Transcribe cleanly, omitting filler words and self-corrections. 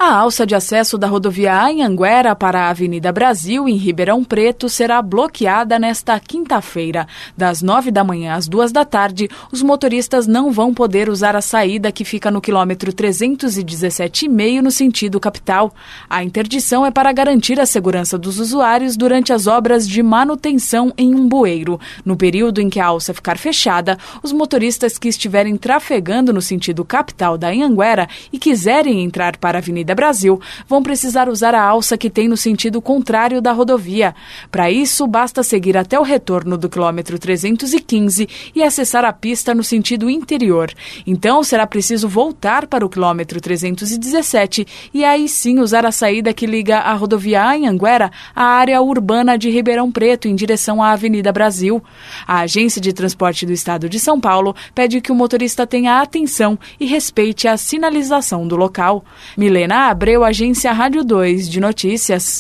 A alça de acesso da rodovia Anhanguera para a Avenida Brasil, em Ribeirão Preto, será bloqueada nesta quinta-feira. Das 9 da manhã às 2 da tarde, os motoristas não vão poder usar a saída que fica no quilômetro 317,5 no sentido capital. A interdição é para garantir a segurança dos usuários durante as obras de manutenção em um bueiro. No período em que a alça ficar fechada, os motoristas que estiverem trafegando no sentido capital da Anhanguera e quiserem entrar para a Avenida Brasil, vão precisar usar a alça que tem no sentido contrário da rodovia. Para isso, basta seguir até o retorno do quilômetro 315 e acessar a pista no sentido interior. Então, será preciso voltar para o quilômetro 317 e aí sim usar a saída que liga a rodovia Anhanguera à área urbana de Ribeirão Preto, em direção à Avenida Brasil. A Agência de Transporte do Estado de São Paulo pede que o motorista tenha atenção e respeite a sinalização do local. Milena Abreu, Agência Rádio 2 de Notícias.